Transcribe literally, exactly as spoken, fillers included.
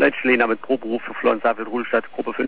Lehner mit Pro-Beruf für Florence Saalfeld Rudelstadt, Gruppe fünf.